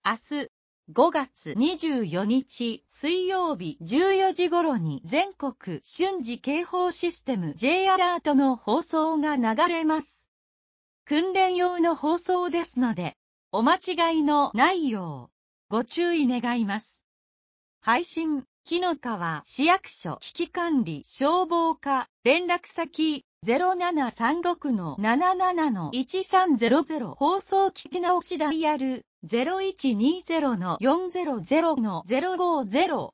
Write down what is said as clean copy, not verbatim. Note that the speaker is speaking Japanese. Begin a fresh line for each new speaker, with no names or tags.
明日、5月24日水曜日14時頃に全国瞬時警報システム J アラートの放送が流れます。訓練用の放送ですので、お間違いのないようご注意願います。配信、紀の川市役所危機管理消防課連絡先0736-77-1300放送聞き直しダイヤル0120-400-050